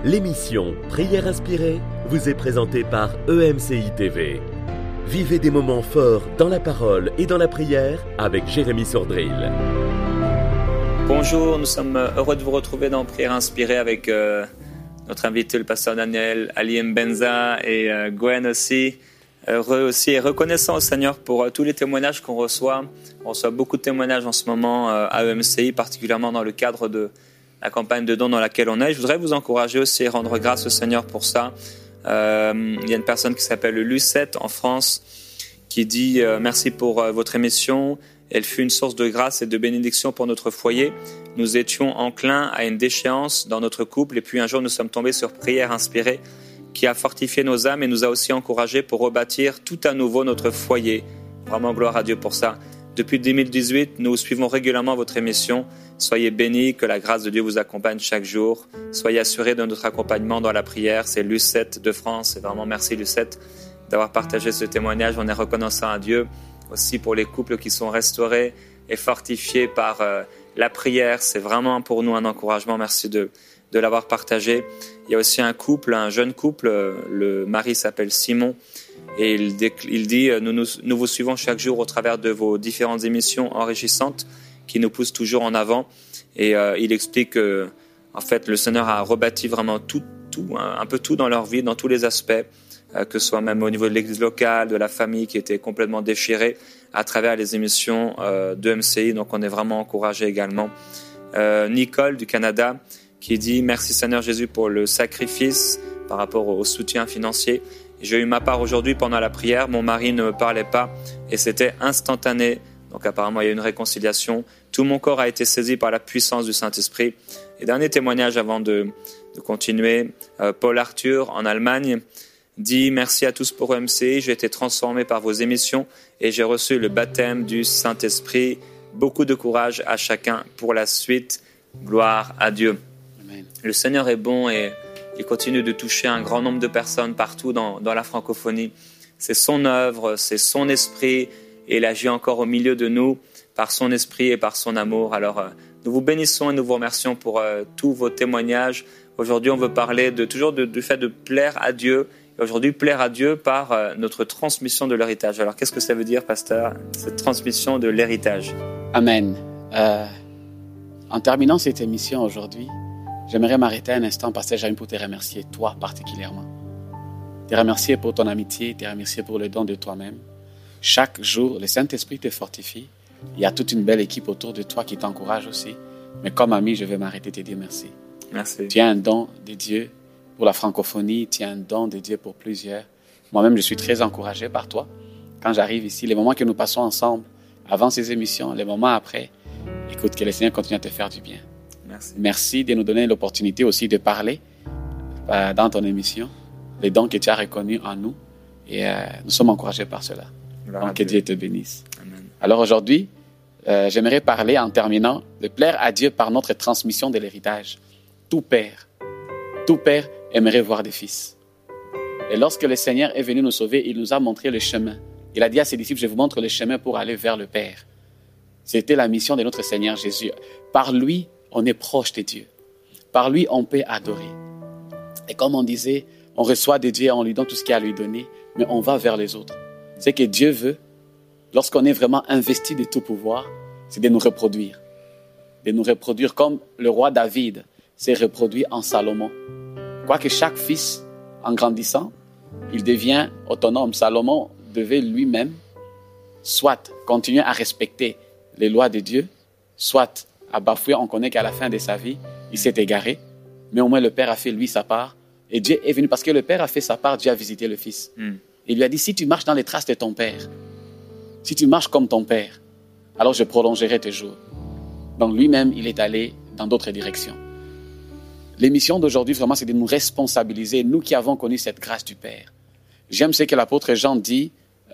L'émission Prière inspirée vous est présentée par EMCI TV. Vivez des moments forts dans la parole et dans la prière avec Jérémy Sordrill. Bonjour, nous sommes heureux de vous retrouver dans Prière inspirée avec notre invité, le pasteur Daniel Ali Mbenza et Gwen aussi. Heureux aussi et reconnaissant au Seigneur pour tous les témoignages qu'on reçoit. On reçoit beaucoup de témoignages en ce moment à EMCI, particulièrement dans le cadre de la campagne de dons dans laquelle on est. Je voudrais vous encourager aussi et rendre grâce au Seigneur pour ça. Il y a une personne qui s'appelle Lucette en France qui dit merci pour votre émission. Elle fut une source de grâce et de bénédiction pour notre foyer. Nous étions enclins à une déchéance dans notre couple et puis un jour nous sommes tombés sur Prière inspirée qui a fortifié nos âmes et nous a aussi encouragés pour rebâtir tout à nouveau notre foyer. Vraiment gloire à Dieu pour ça. Depuis 2018, nous suivons régulièrement votre émission. Soyez bénis, que la grâce de Dieu vous accompagne chaque jour. Soyez assurés de notre accompagnement dans la prière. C'est Lucette de France. Et vraiment merci Lucette d'avoir partagé ce témoignage. On est reconnaissant à Dieu aussi pour les couples qui sont restaurés et fortifiés par la prière. C'est vraiment pour nous un encouragement. Merci de l'avoir partagé. Il y a aussi un jeune couple, le mari s'appelle Simon et il dit nous vous suivons chaque jour au travers de vos différentes émissions enrichissantes qui nous poussent toujours en avant et il explique que en fait le Seigneur a rebâti vraiment un peu tout dans leur vie, dans tous les aspects, que ce soit même au niveau de l'église locale, de la famille qui était complètement déchirée à travers les émissions de MCI, donc on est vraiment encouragés également. Nicole du Canada qui dit « Merci Seigneur Jésus pour le sacrifice par rapport au soutien financier. J'ai eu ma part aujourd'hui pendant la prière, mon mari ne me parlait pas et c'était instantané. Donc apparemment il y a une réconciliation. Tout mon corps a été saisi par la puissance du Saint-Esprit. » Et dernier témoignage avant de continuer, Paul Arthur en Allemagne dit « Merci à tous pour EMCI, j'ai été transformé par vos émissions et j'ai reçu le baptême du Saint-Esprit. Beaucoup de courage à chacun pour la suite. Gloire à Dieu. » Le Seigneur est bon et il continue de toucher un grand nombre de personnes partout dans la francophonie. C'est son œuvre, c'est son esprit et il agit encore au milieu de nous par son esprit et par son amour. Alors nous vous bénissons et nous vous remercions pour tous vos témoignages. Aujourd'hui on veut parler toujours du fait de plaire à Dieu. Et aujourd'hui plaire à Dieu par notre transmission de l'héritage. Alors qu'est-ce que ça veut dire, pasteur, cette transmission de l'héritage? Amen. En terminant cette émission aujourd'hui, j'aimerais m'arrêter un instant, pasteur Jérémy, pour te remercier, toi particulièrement. Te remercier pour ton amitié, te remercier pour le don de toi-même. Chaque jour, le Saint-Esprit te fortifie. Il y a toute une belle équipe autour de toi qui t'encourage aussi. Mais comme ami, je vais m'arrêter et te dire merci. Merci. Tu as un don de Dieu pour la francophonie, tu as un don de Dieu pour plusieurs. Moi-même, je suis très encouragé par toi. Quand j'arrive ici, les moments que nous passons ensemble, avant ces émissions, les moments après, écoute, que le Seigneur continue à te faire du bien. Merci. Merci de nous donner l'opportunité aussi de parler dans ton émission, les dons que tu as reconnus en nous. Et nous sommes encouragés par cela. Donc, que Dieu te bénisse. Amen. Alors aujourd'hui, j'aimerais parler en terminant de plaire à Dieu par notre transmission de l'héritage. Tout père aimerait voir des fils. Et lorsque le Seigneur est venu nous sauver, il nous a montré le chemin. Il a dit à ses disciples, je vous montre le chemin pour aller vers le Père. C'était la mission de notre Seigneur Jésus. Par lui, on est proche de Dieu. Par lui, on peut adorer. Et comme on disait, on reçoit de Dieu, on lui donne tout ce qu'il y a à lui donner, mais on va vers les autres. Ce que Dieu veut, lorsqu'on est vraiment investi de tout pouvoir, c'est de nous reproduire. De nous reproduire comme le roi David s'est reproduit en Salomon. Quoique chaque fils, en grandissant, il devient autonome. Salomon devait lui-même soit continuer à respecter les lois de Dieu, soit à bafouer. On connaît qu'à la fin de sa vie, il s'est égaré. Mais au moins, le Père a fait, lui, sa part. Et Dieu est venu, parce que le Père a fait sa part, Dieu a visité le Fils. Il lui a dit, si tu marches dans les traces de ton Père, si tu marches comme ton Père, alors je prolongerai tes jours. Donc lui-même, il est allé dans d'autres directions. L'émission d'aujourd'hui, vraiment, c'est de nous responsabiliser, nous qui avons connu cette grâce du Père. J'aime ce que l'apôtre Jean dit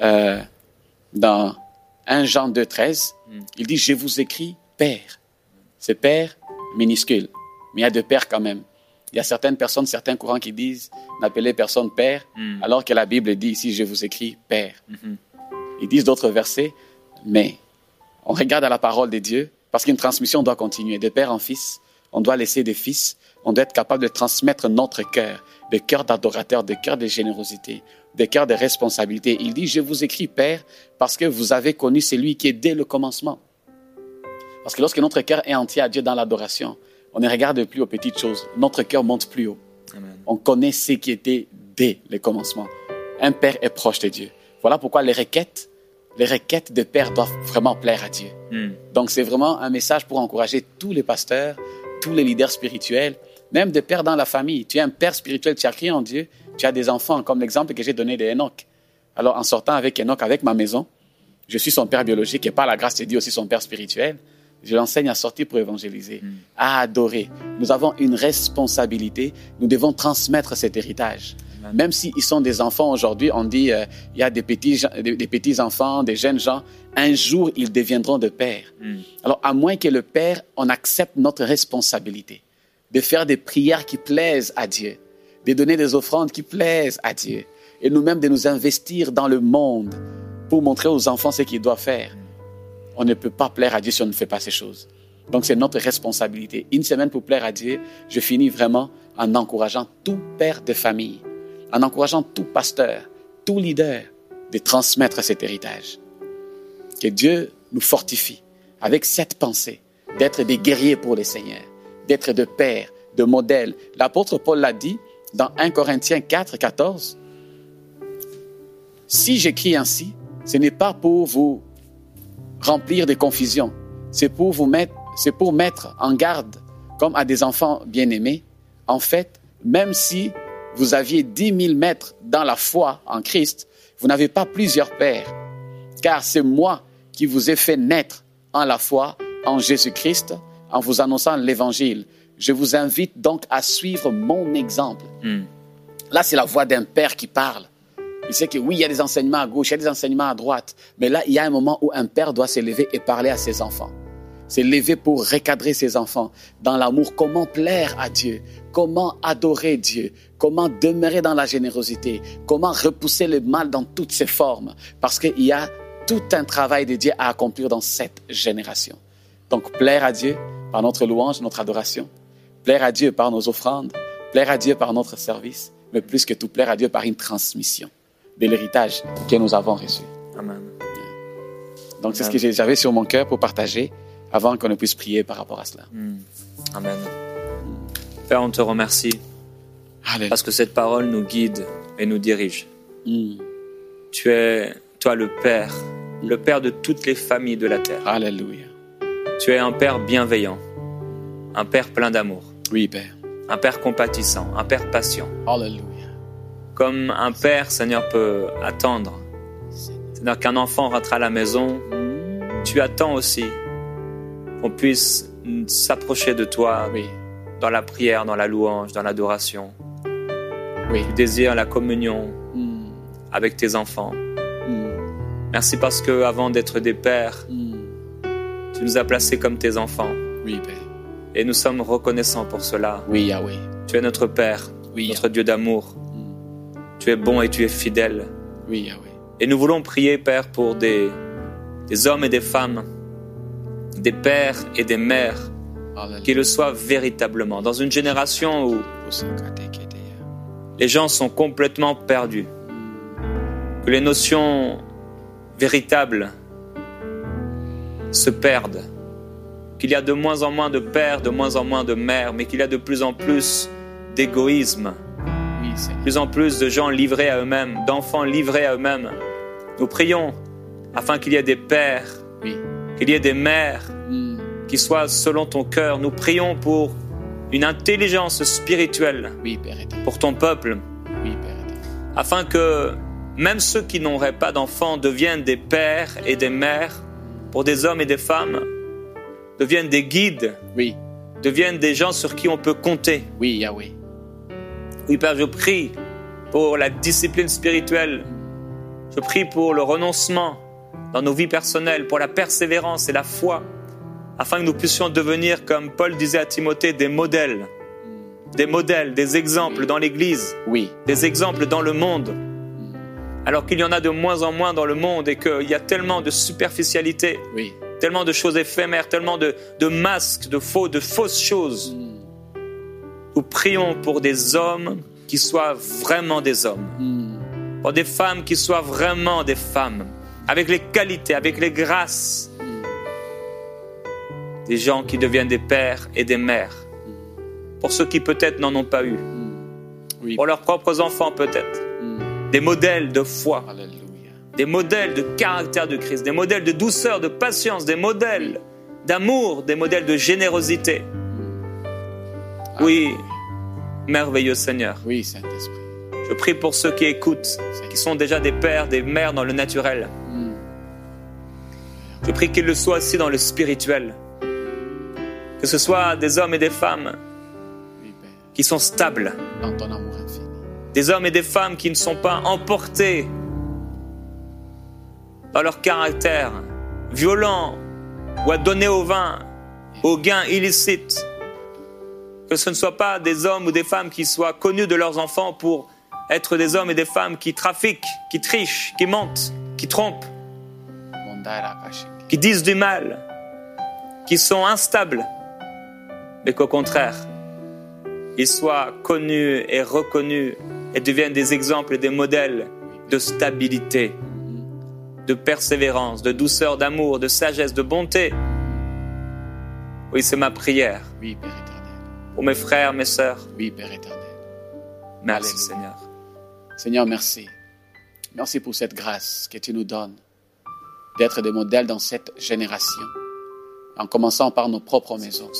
dans 1 Jean 2,13. Il dit, je vous écris Père. C'est Père minuscule, mais il y a deux Pères quand même. Il y a certaines personnes, certains courants qui disent n'appelez personne Père, alors que la Bible dit ici, je vous écris Père. Ils disent d'autres versets, mais on regarde à la parole de Dieu, parce qu'une transmission doit continuer de père en fils. on doit laisser des fils, on doit être capable de transmettre notre cœur, de cœur d'adorateur, de cœur de générosité, de cœur de responsabilité. Il dit, je vous écris, Père, parce que vous avez connu celui qui est dès le commencement. Parce que lorsque notre cœur est entier à Dieu dans l'adoration, on ne regarde plus aux petites choses. Notre cœur monte plus haut. Amen. On connaît ce qui était dès le commencement. Un père est proche de Dieu. Voilà pourquoi les requêtes de père doivent vraiment plaire à Dieu. Donc c'est vraiment un message pour encourager tous les pasteurs, tous les leaders spirituels, même des pères dans la famille. Tu es un père spirituel, tu as crié en Dieu, tu as des enfants, comme l'exemple que j'ai donné d'Enoch. Alors en sortant avec Enoch, avec ma maison, je suis son père biologique et par la grâce de Dieu aussi son père spirituel. Je l'enseigne à sortir pour évangéliser, à adorer. Nous avons une responsabilité. Nous devons transmettre cet héritage. Amen. Même s'ils sont des enfants aujourd'hui, on dit il y a des petits enfants, des jeunes gens. Un jour, ils deviendront de pères. Alors, à moins que le père, on accepte notre responsabilité de faire des prières qui plaisent à Dieu, de donner des offrandes qui plaisent à Dieu, et nous-mêmes de nous investir dans le monde pour montrer aux enfants ce qu'ils doivent faire. On ne peut pas plaire à Dieu si on ne fait pas ces choses. Donc, c'est notre responsabilité. Une semaine pour plaire à Dieu, je finis vraiment en encourageant tout père de famille, en encourageant tout pasteur, tout leader de transmettre cet héritage. Que Dieu nous fortifie avec cette pensée d'être des guerriers pour le Seigneur, d'être de pères, de modèles. L'apôtre Paul l'a dit dans 1 Corinthiens 4, 14. « Si j'écris ainsi, ce n'est pas pour vous remplir de confusion. C'est pour mettre en garde, comme à des enfants bien-aimés. En fait, même si vous aviez 10 000 maîtres dans la foi en Christ, vous n'avez pas plusieurs pères, car c'est moi qui vous ai fait naître en la foi en Jésus-Christ, en vous annonçant l'Évangile. Je vous invite donc à suivre mon exemple. » Là, c'est la voix d'un père qui parle. Il sait que oui, il y a des enseignements à gauche, il y a des enseignements à droite. Mais là, il y a un moment où un père doit se lever et parler à ses enfants. Se lever pour recadrer ses enfants dans l'amour. Comment plaire à Dieu? Comment adorer Dieu? Comment demeurer dans la générosité? Comment repousser le mal dans toutes ses formes? Parce qu'il y a tout un travail de Dieu à accomplir dans cette génération. Donc, plaire à Dieu par notre louange, notre adoration. Plaire à Dieu par nos offrandes. Plaire à Dieu par notre service. Mais plus que tout, plaire à Dieu par une transmission de l'héritage que nous avons reçu. Amen. Donc, c'est ce que j'avais sur mon cœur pour partager avant qu'on ne puisse prier par rapport à cela. Amen. Père, on te remercie. Alléluia. Parce que cette parole nous guide et nous dirige. Tu es, toi, le Père de toutes les familles de la terre. Alléluia. Tu es un Père bienveillant, un Père plein d'amour. Oui, Père. Un Père compatissant, un Père patient. Alléluia. Comme un père, Seigneur, peut attendre. C'est-à-dire qu'un enfant rentre à la maison, tu attends aussi qu'on puisse s'approcher de toi dans la prière, dans la louange, dans l'adoration. Tu désires la communion avec tes enfants. Merci parce que avant d'être des pères, tu nous as placés comme tes enfants. Oui, Père. Et nous sommes reconnaissants pour cela. Oui, Yahweh. Tu es notre Père, notre Dieu d'amour. Tu es bon et tu es fidèle. Oui, Yahweh. Et nous voulons prier, Père, pour des hommes et des femmes, des pères et des mères, qui le soient véritablement. Dans une génération où les gens sont complètement perdus, que les notions véritables se perdent, qu'il y a de moins en moins de pères, de moins en moins de mères, mais qu'il y a de plus en plus d'égoïsme, de plus en plus de gens livrés à eux-mêmes, d'enfants livrés à eux-mêmes. Nous prions afin qu'il y ait des pères, qu'il y ait des mères qui soient selon ton cœur. Nous prions pour une intelligence spirituelle pour ton peuple, afin que même ceux qui n'auraient pas d'enfants deviennent des pères et des mères pour des hommes et des femmes, deviennent des guides, deviennent des gens sur qui on peut compter. Oui, Yahweh. Oui, Père, je prie pour la discipline spirituelle. Je prie pour le renoncement dans nos vies personnelles, pour la persévérance et la foi, afin que nous puissions devenir, comme Paul disait à Timothée, des modèles, des exemples dans l'Église, des exemples dans le monde. Alors qu'il y en a de moins en moins dans le monde et qu'il y a tellement de superficialité, tellement de choses éphémères, tellement de masques, de fausses choses. Nous prions pour des hommes qui soient vraiment des hommes, pour des femmes qui soient vraiment des femmes, avec les qualités, avec les grâces, des gens qui deviennent des pères et des mères, pour ceux qui peut-être n'en ont pas eu, pour leurs propres enfants peut-être, des modèles de foi, des modèles de caractère de Christ, des modèles de douceur, de patience, des modèles d'amour, des modèles de générosité. Oui, merveilleux Seigneur. Oui, Saint-Esprit. Je prie pour ceux qui écoutent, qui sont déjà des pères, des mères dans le naturel. Je prie qu'ils le soient aussi dans le spirituel. Que ce soit des hommes et des femmes qui sont stables. Dans ton amour infini. Des hommes et des femmes qui ne sont pas emportés dans leur caractère violent ou à donner au vin, au gain illicite. Que ce ne soient pas des hommes ou des femmes qui soient connus de leurs enfants pour être des hommes et des femmes qui trafiquent, qui trichent, qui mentent, qui trompent, qui disent du mal, qui sont instables, mais qu'au contraire, ils soient connus et reconnus et deviennent des exemples et des modèles de stabilité, de persévérance, de douceur, d'amour, de sagesse, de bonté. Oui, c'est ma prière. Oui, Père éternel. Pour mes frères, mes sœurs. Oui, Père éternel. Merci, Alléluia. Seigneur. Seigneur, merci. Merci pour cette grâce que tu nous donnes d'être des modèles dans cette génération, en commençant par nos propres maisons.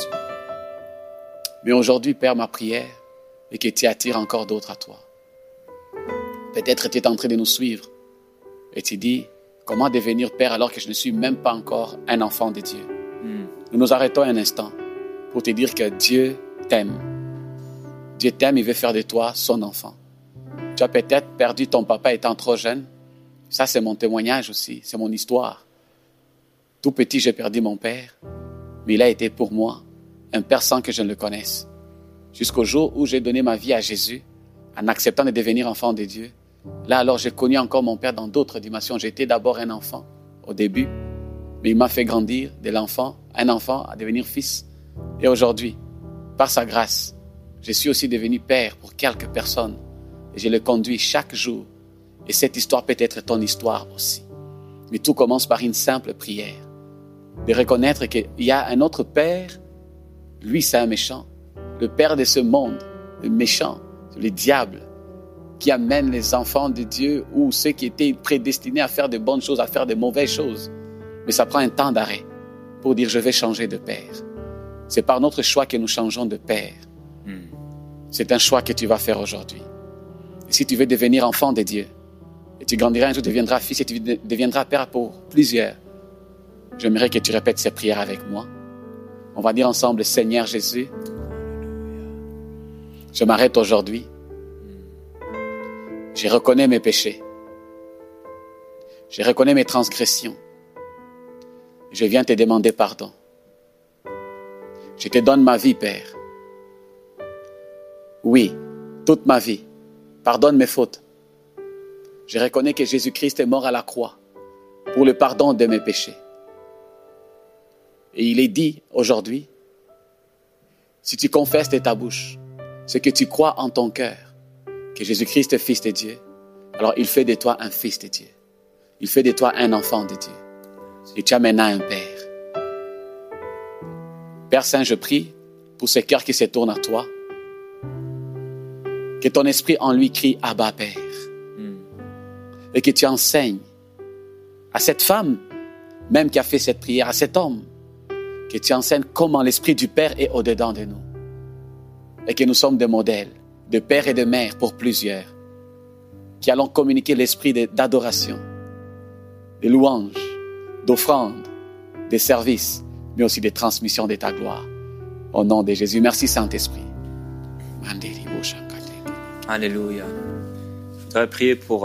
Mais aujourd'hui, Père, ma prière est que tu attires encore d'autres à toi. Peut-être tu es en train de nous suivre et tu dis, comment devenir Père alors que je ne suis même pas encore un enfant de Dieu? Nous nous arrêtons un instant pour te dire que Dieu t'aime. Dieu t'aime, il veut faire de toi son enfant. Tu as peut-être perdu ton papa étant trop jeune. Ça, c'est mon témoignage aussi, c'est mon histoire. Tout petit, j'ai perdu mon père, mais il a été pour moi un père sans que je ne le connaisse. Jusqu'au jour où j'ai donné ma vie à Jésus, en acceptant de devenir enfant de Dieu. Là, alors, j'ai connu encore mon père dans d'autres dimensions. J'étais d'abord un enfant au début, mais il m'a fait grandir de l'enfant, un enfant, à devenir fils. Et aujourd'hui, par sa grâce, je suis aussi devenu père pour quelques personnes. Et je le conduis chaque jour. Et cette histoire peut être ton histoire aussi. Mais tout commence par une simple prière. De reconnaître qu'il y a un autre père. Lui, c'est un méchant. Le père de ce monde, le méchant, le diable, qui amène les enfants de Dieu ou ceux qui étaient prédestinés à faire de bonnes choses, à faire de mauvaises choses. Mais ça prend un temps d'arrêt pour dire je vais changer de père. C'est par notre choix que nous changeons de père. C'est un choix que tu vas faire aujourd'hui. Et si tu veux devenir enfant de Dieu, et tu grandiras un jour, tu deviendras fils et tu deviendras père pour plusieurs, j'aimerais que tu répètes ces prières avec moi. On va dire ensemble, Seigneur Jésus, je m'arrête aujourd'hui. Je reconnais mes péchés. Je reconnais mes transgressions. Je viens te demander pardon. Je te donne ma vie, Père. Oui, toute ma vie. Pardonne mes fautes. Je reconnais que Jésus-Christ est mort à la croix pour le pardon de mes péchés. Et il est dit aujourd'hui, si tu confesses de ta bouche ce que tu crois en ton cœur, que Jésus-Christ est Fils de Dieu, alors il fait de toi un Fils de Dieu. Il fait de toi un enfant de Dieu. Et tu as maintenant un Père. Père Saint, je prie pour ce cœur qui se tourne à toi, que ton esprit en lui crie « Abba, Père ». Et que tu enseignes à cette femme, même qui a fait cette prière, à cet homme, que tu enseignes comment l'esprit du Père est au-dedans de nous. Et que nous sommes des modèles, de père et de mère pour plusieurs, qui allons communiquer l'esprit d'adoration, de louange, d'offrande, de service, mais aussi de transmission de ta gloire. Au nom de Jésus, merci Saint-Esprit. Alléluia. Je voudrais prier pour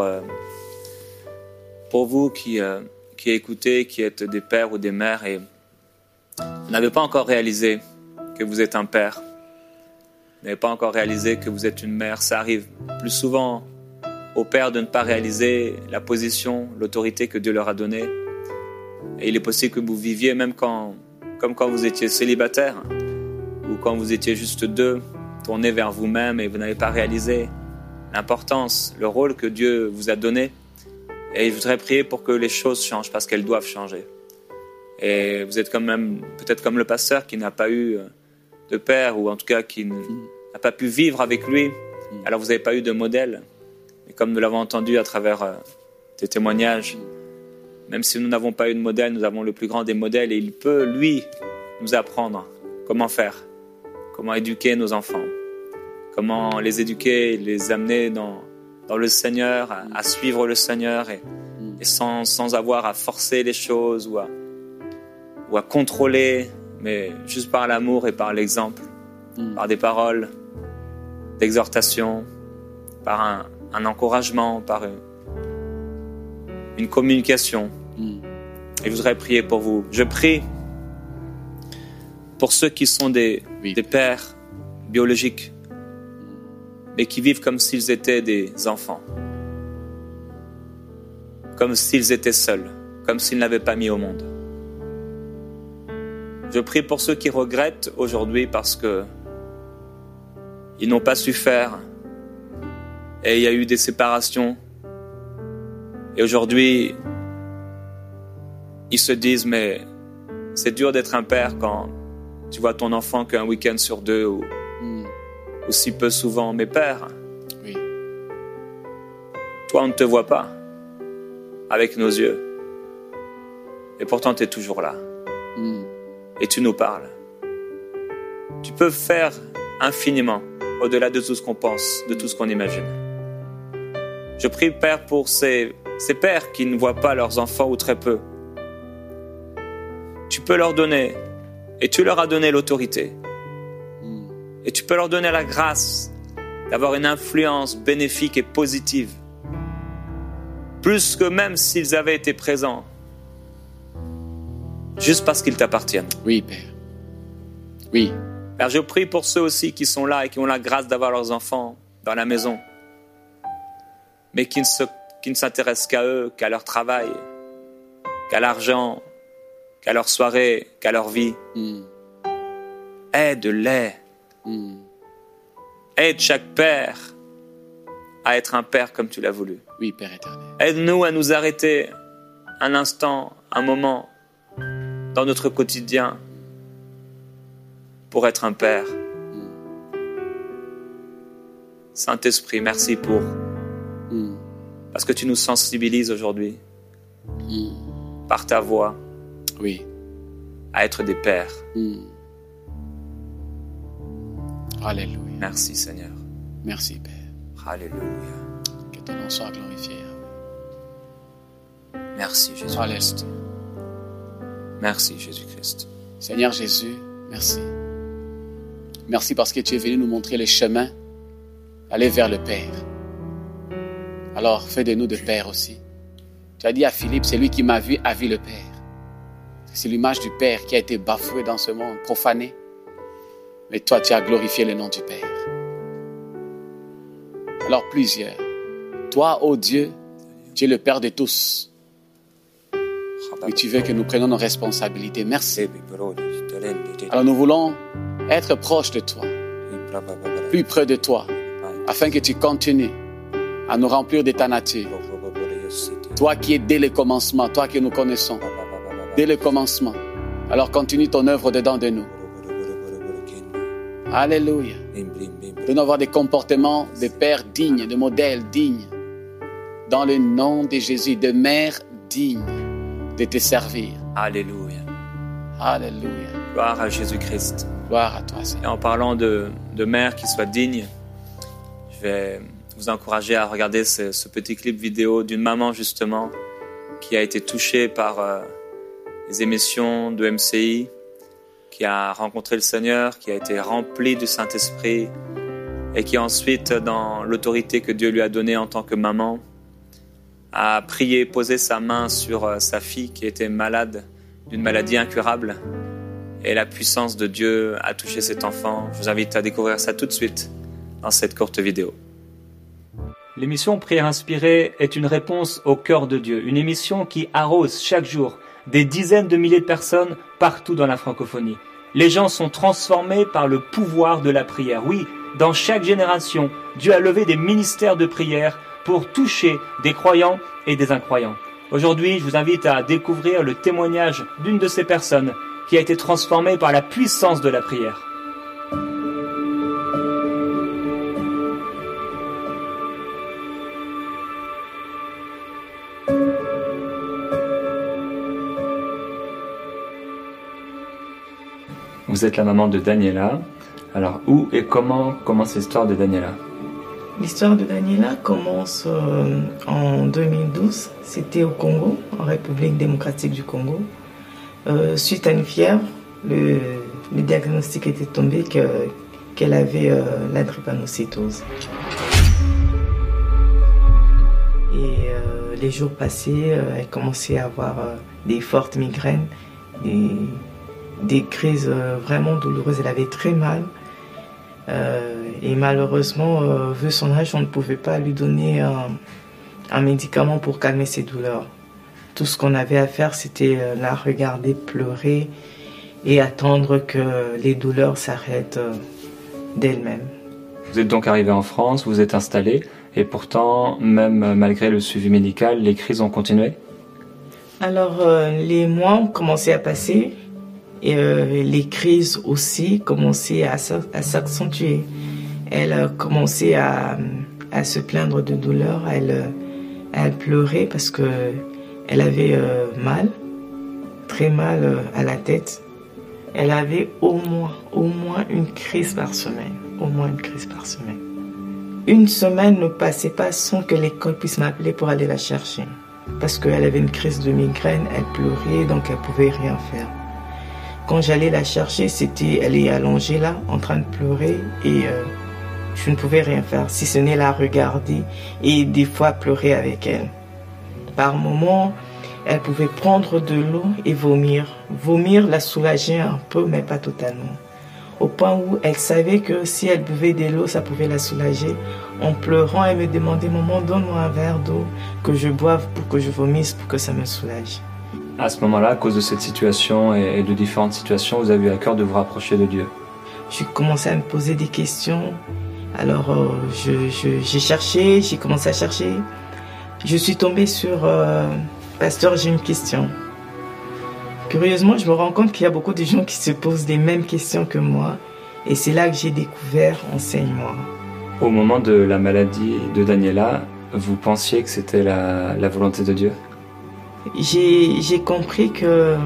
vous qui écoutez, qui êtes des pères ou des mères et vous n'avez pas encore réalisé que vous êtes un père. Vous n'avez pas encore réalisé que vous êtes une mère. Ça arrive plus souvent aux pères de ne pas réaliser la position, l'autorité que Dieu leur a donnée. Et il est possible que vous viviez même comme quand vous étiez célibataire ou quand vous étiez juste deux, tournés vers vous-même et vous n'avez pas réalisé l'importance, le rôle que Dieu vous a donné. Et je voudrais prier pour que les choses changent parce qu'elles doivent changer. Et vous êtes quand même peut-être comme le pasteur qui n'a pas eu de père ou en tout cas qui n'a pas pu vivre avec lui. Alors vous n'avez pas eu de modèle. Et comme nous l'avons entendu à travers tes témoignages, même si nous n'avons pas eu de modèle, nous avons le plus grand des modèles et il peut, lui, nous apprendre comment faire, comment éduquer nos enfants, comment les éduquer, les amener dans le Seigneur, à suivre le Seigneur et sans avoir à forcer les choses ou à contrôler, mais juste par l'amour et par l'exemple, par des paroles d'exhortation, par un encouragement, par une communication. Et je voudrais prier pour vous. Je prie pour ceux qui sont des pères biologiques, mais qui vivent comme s'ils étaient des enfants, comme s'ils étaient seuls, comme s'ils n'avaient pas mis au monde. Je prie pour ceux qui regrettent aujourd'hui parce que ils n'ont pas su faire et il y a eu des séparations. Et aujourd'hui, ils se disent, mais c'est dur d'être un père quand tu vois ton enfant qu'un week-end sur deux ou si peu souvent. Mais père, toi on ne te voit pas avec nos yeux. Et pourtant tu es toujours là. Et tu nous parles. Tu peux faire infiniment, au-delà de tout ce qu'on pense, de tout ce qu'on imagine. Je prie, Père, pour ces pères qui ne voient pas leurs enfants ou très peu. Tu peux leur donner, et tu leur as donné l'autorité. Et tu peux leur donner la grâce d'avoir une influence bénéfique et positive. Plus que même s'ils avaient été présents. Juste parce qu'ils t'appartiennent. Oui, Père. Oui. Père, je prie pour ceux aussi qui sont là et qui ont la grâce d'avoir leurs enfants dans la maison, mais qui ne s'intéressent qu'à eux, qu'à leur travail, qu'à l'argent, qu'à leur soirée, qu'à leur vie. Aide-les. Aide chaque père à être un père comme tu l'as voulu. Oui, Père éternel. Aide-nous à nous arrêter un instant, un moment dans notre quotidien pour être un père. Saint-Esprit, merci parce que tu nous sensibilises aujourd'hui par ta voix à être des pères. Alléluia. Merci Seigneur. Merci Père. Alléluia. Que ton nom soit glorifié. Merci Jésus-Christ. Merci Jésus-Christ. Seigneur Jésus, merci. Merci parce que tu es venu nous montrer le chemin, aller vers le Père. Alors, fais de nous de Père aussi. Tu as dit à Philippe, c'est lui qui m'a vu, a vu le Père. C'est l'image du Père qui a été bafouée dans ce monde, profanée. Mais toi, tu as glorifié le nom du Père. Alors plusieurs. Toi, ô Dieu, tu es le Père de tous. Et tu veux que nous prenions nos responsabilités. Merci. Alors nous voulons être proches de toi, plus près de toi, afin que tu continues à nous remplir de ta nature. Toi qui es dès le commencement, toi que nous connaissons, dès le commencement. Alors continue ton œuvre dedans de nous. Alléluia. De nous avoir des comportements de pères dignes, de modèles dignes. Dans le nom de Jésus, de mères dignes de te servir. Alléluia. Alléluia. Gloire à Jésus-Christ. Gloire à toi, Seigneur. Et en parlant de mères qui soient dignes, je vais vous encourager à regarder ce petit clip vidéo d'une maman justement qui a été touchée par les émissions de MCI, qui a rencontré le Seigneur, qui a été remplie du Saint-Esprit et qui ensuite, dans l'autorité que Dieu lui a donnée en tant que maman, a prié, posé sa main sur sa fille qui était malade d'une maladie incurable. Et la puissance de Dieu a touché cet enfant. Je vous invite à découvrir ça tout de suite dans cette courte vidéo. L'émission Prière inspirée est une réponse au cœur de Dieu. Une émission qui arrose chaque jour des dizaines de milliers de personnes partout dans la francophonie. Les gens sont transformés par le pouvoir de la prière. Oui, dans chaque génération, Dieu a levé des ministères de prière pour toucher des croyants et des incroyants. Aujourd'hui, je vous invite à découvrir le témoignage d'une de ces personnes qui a été transformée par la puissance de la prière. Vous êtes la maman de Daniela. Alors, où et comment commence l'histoire de Daniela? L'histoire de Daniela commence en 2012. C'était au Congo, en République démocratique du Congo. Suite à une fièvre, le diagnostic était tombé qu'elle avait la drépanocytose. Et les jours passés, elle commençait à avoir des fortes migraines, des crises vraiment douloureuses. Elle avait très mal. Et malheureusement, vu son âge, on ne pouvait pas lui donner un médicament pour calmer ses douleurs. Tout ce qu'on avait à faire, c'était la regarder pleurer et attendre que les douleurs s'arrêtent d'elles-mêmes. Vous êtes donc arrivé en France, vous êtes installé, et pourtant, même malgré le suivi médical, les crises ont continué? Alors, les mois ont commencé à passer. Et les crises aussi commençaient à s'accentuer. Elle commençait à se plaindre de douleur. Elle pleurait parce qu'elle avait mal, très mal à la tête. Elle avait au moins une crise par semaine. Au moins une crise par semaine. Une semaine ne passait pas sans que l'école puisse m'appeler pour aller la chercher. Parce qu'elle avait une crise de migraine, elle pleurait, donc elle ne pouvait rien faire. Quand j'allais la chercher, elle est allongée là, en train de pleurer, et je ne pouvais rien faire, si ce n'est la regarder et des fois pleurer avec elle. Par moments, elle pouvait prendre de l'eau et vomir. Vomir la soulageait un peu, mais pas totalement. Au point où elle savait que si elle buvait de l'eau, ça pouvait la soulager. En pleurant, elle me demandait « Maman, donne-moi un verre d'eau que je boive pour que je vomisse, pour que ça me soulage. » À ce moment-là, à cause de cette situation et de différentes situations, vous avez eu à cœur de vous rapprocher de Dieu. J'ai commencé à me poser des questions. Alors, j'ai commencé à chercher. Je suis tombée sur Pasteur, j'ai une question. Curieusement, je me rends compte qu'il y a beaucoup de gens qui se posent les mêmes questions que moi. Et c'est là que j'ai découvert Enseigne-moi. Au moment de la maladie de Daniela, vous pensiez que c'était la volonté de Dieu? J'ai compris que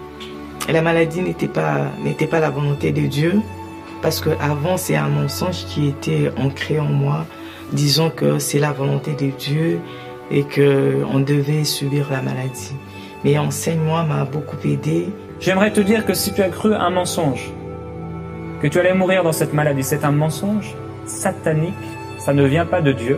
la maladie n'était pas la volonté de Dieu, parce qu'avant c'est un mensonge qui était ancré en moi, disant que c'est la volonté de Dieu et qu'on devait subir la maladie. Mais Enseigne-moi m'a beaucoup aidé. J'aimerais te dire que si tu as cru un mensonge, que tu allais mourir dans cette maladie, c'est un mensonge satanique, ça ne vient pas de Dieu.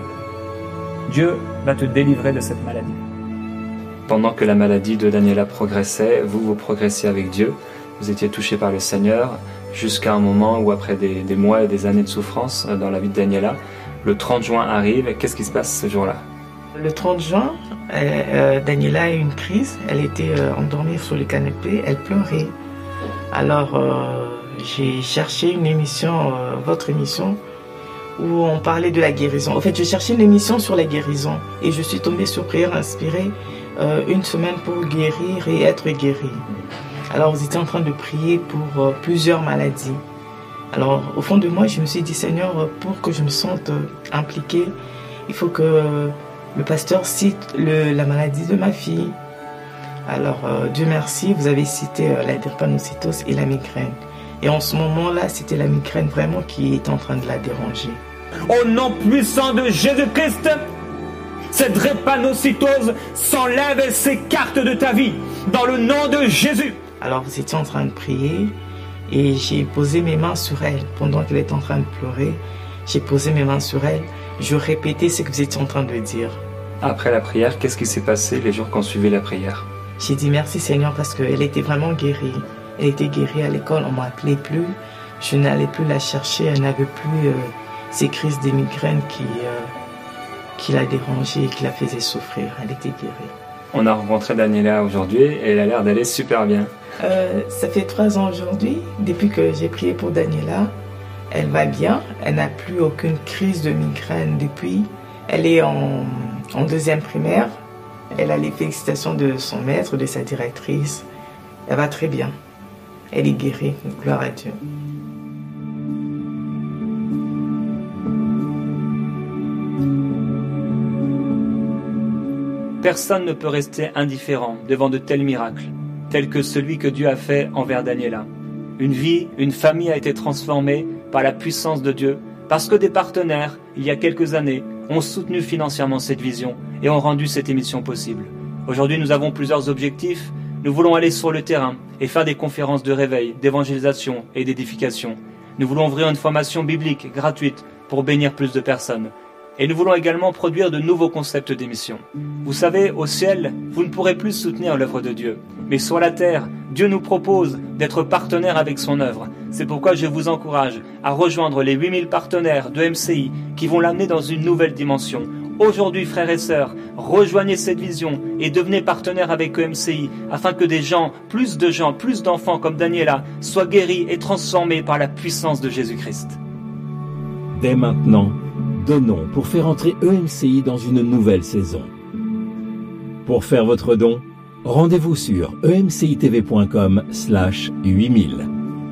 Dieu va te délivrer de cette maladie. Pendant que la maladie de Daniela progressait, vous progressiez avec Dieu, vous étiez touché par le Seigneur, jusqu'à un moment où après des mois et des années de souffrance dans la vie de Daniela, le 30 juin arrive. Qu'est-ce qui se passe ce jour-là? Le 30 juin, Daniela a eu une crise, elle était endormie sur le canapé, elle pleurait. Alors j'ai cherché une émission, votre émission, où on parlait de la guérison. En fait, je cherchais une émission sur la guérison et je suis tombée sur Prière Inspirée, une semaine pour guérir et être guéri. Alors, vous étiez en train de prier pour plusieurs maladies. Alors, au fond de moi, je me suis dit, Seigneur, pour que je me sente impliquée, il faut que le pasteur cite la maladie de ma fille. Alors, Dieu merci, vous avez cité la drépanocytose et la migraine. Et en ce moment-là, c'était la migraine vraiment qui était en train de la déranger. Au nom puissant de Jésus-Christ, cette drépanocytose s'enlève et s'écarte de ta vie, dans le nom de Jésus. Alors vous étiez en train de prier et j'ai posé mes mains sur elle. Pendant qu'elle était en train de pleurer, j'ai posé mes mains sur elle. Je répétais ce que vous étiez en train de dire. Après la prière, qu'est-ce qui s'est passé les jours qui ont suivi la prière? J'ai dit merci Seigneur parce qu'elle était vraiment guérie. Elle était guérie à l'école, on ne m'appelait plus. Je n'allais plus la chercher, elle n'avait plus ces crises de migraine qui la dérangeaient et qui la faisaient souffrir. Elle était guérie. On a rencontré Daniela aujourd'hui et elle a l'air d'aller super bien. Ça fait 3 ans aujourd'hui, depuis que j'ai prié pour Daniela. Elle va bien, elle n'a plus aucune crise de migraine depuis. Elle est en 2e primaire. Elle a les félicitations de son maître, de sa directrice. Elle va très bien. Elle est guérie, gloire à Dieu. Personne ne peut rester indifférent devant de tels miracles, tels que celui que Dieu a fait envers Daniela. Une vie, une famille a été transformée par la puissance de Dieu, parce que des partenaires, il y a quelques années, ont soutenu financièrement cette vision et ont rendu cette émission possible. Aujourd'hui, nous avons plusieurs objectifs. Nous voulons aller sur le terrain et faire des conférences de réveil, d'évangélisation et d'édification. Nous voulons ouvrir une formation biblique gratuite pour bénir plus de personnes. Et nous voulons également produire de nouveaux concepts d'émissions. Vous savez, au ciel, vous ne pourrez plus soutenir l'œuvre de Dieu. Mais sur la terre, Dieu nous propose d'être partenaires avec son œuvre. C'est pourquoi je vous encourage à rejoindre les 8000 partenaires de MCI qui vont l'amener dans une nouvelle dimension. Aujourd'hui, frères et sœurs, rejoignez cette vision et devenez partenaires avec EMCI afin que des gens, plus d'enfants comme Daniela, soient guéris et transformés par la puissance de Jésus-Christ. Dès maintenant, donnons pour faire entrer EMCI dans une nouvelle saison. Pour faire votre don, rendez-vous sur emcitv.com/8000.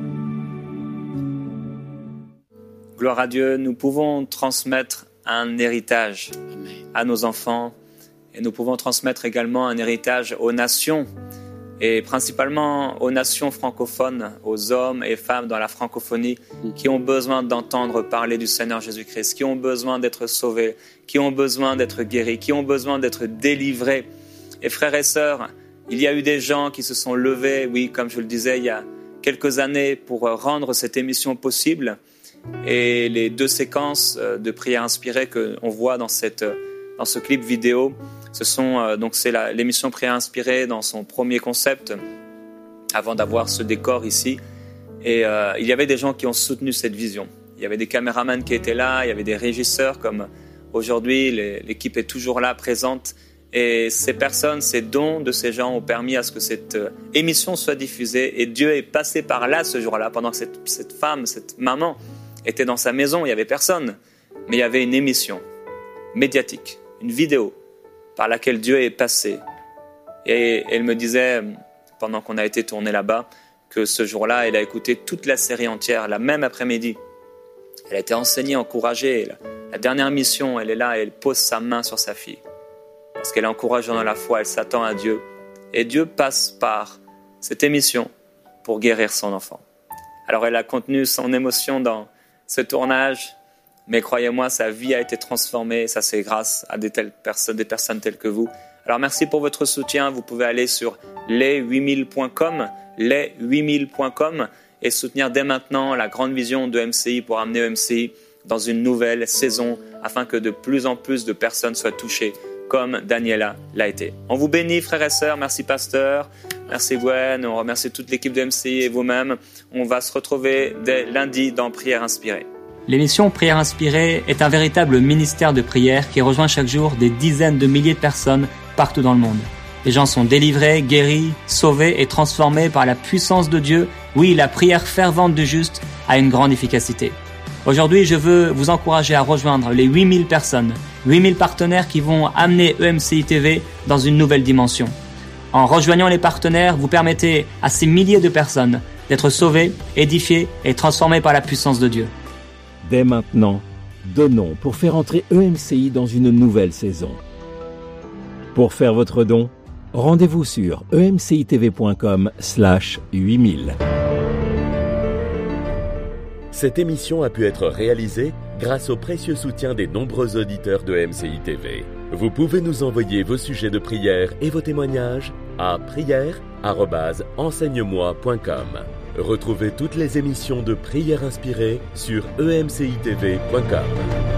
Gloire à Dieu, nous pouvons transmettre un héritage à nos enfants et nous pouvons transmettre également un héritage aux nations et principalement aux nations francophones, aux hommes et femmes dans la francophonie qui ont besoin d'entendre parler du Seigneur Jésus-Christ, qui ont besoin d'être sauvés, qui ont besoin d'être guéris, qui ont besoin d'être délivrés. Et frères et sœurs, il y a eu des gens qui se sont levés, oui, comme je le disais, il y a quelques années pour rendre cette émission possible. Et les 2 séquences de prières inspirées qu'on voit dans ce clip vidéo, c'est l'émission Prières inspirées dans son premier concept, avant d'avoir ce décor ici. Et il y avait des gens qui ont soutenu cette vision. Il y avait des caméramans qui étaient là, il y avait des régisseurs, comme aujourd'hui, l'équipe est toujours là, présente. Et ces personnes, ces dons de ces gens ont permis à ce que cette émission soit diffusée. Et Dieu est passé par là ce jour-là, pendant que cette femme, cette maman, était dans sa maison, il n'y avait personne. Mais il y avait une émission médiatique, une vidéo par laquelle Dieu est passé. Et elle me disait, pendant qu'on a été tourné là-bas, que ce jour-là, elle a écouté toute la série entière, la même après-midi. Elle a été enseignée, encouragée. La dernière mission, elle est là et elle pose sa main sur sa fille. Parce qu'elle est encourageante dans la foi, elle s'attend à Dieu. Et Dieu passe par cette émission pour guérir son enfant. Alors elle a contenu son émotion dans ce tournage, mais croyez-moi, sa vie a été transformée, ça c'est grâce à des personnes telles que vous. Alors merci pour votre soutien, vous pouvez aller sur les8000.com et soutenir dès maintenant la grande vision de MCI pour amener EMCI dans une nouvelle saison afin que de plus en plus de personnes soient touchées comme Daniela l'a été. On vous bénit frères et sœurs, merci pasteur, merci Gwen, on remercie toute l'équipe de MCI et vous-même. On va se retrouver dès lundi dans Prières inspirées. L'émission Prières inspirées est un véritable ministère de prière qui rejoint chaque jour des dizaines de milliers de personnes partout dans le monde. Les gens sont délivrés, guéris, sauvés et transformés par la puissance de Dieu. Oui, la prière fervente du juste a une grande efficacité. Aujourd'hui, je veux vous encourager à rejoindre les 8000 personnes, 8000 partenaires qui vont amener EMCI TV dans une nouvelle dimension. En rejoignant les partenaires, vous permettez à ces milliers de personnes d'être sauvées, édifiées et transformées par la puissance de Dieu. Dès maintenant, donnons pour faire entrer EMCI dans une nouvelle saison. Pour faire votre don, rendez-vous sur emcitv.com/8000. Cette émission a pu être réalisée grâce au précieux soutien des nombreux auditeurs de MCI TV. Vous pouvez nous envoyer vos sujets de prière et vos témoignages à prière@enseigne-moi.com. Retrouvez toutes les émissions de Prières inspirées sur emcitv.com.